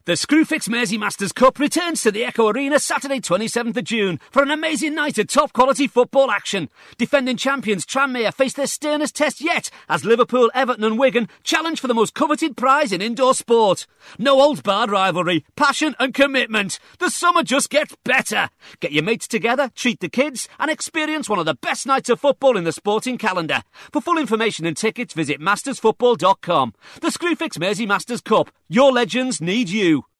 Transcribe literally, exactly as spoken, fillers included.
The Screwfix Mersey Masters Cup returns to the Echo Arena Saturday twenty-seventh of June for an amazing night of top-quality football action. Defending champions Tranmere face their sternest test yet as Liverpool, Everton and Wigan challenge for the most coveted prize in indoor sport. No old-barred rivalry, passion and commitment. The summer just gets better. Get your mates together, treat the kids and experience one of the best nights of football in the sporting calendar. For full information and tickets, visit masters football dot com. The Screwfix Mersey Masters Cup. Your legends need you.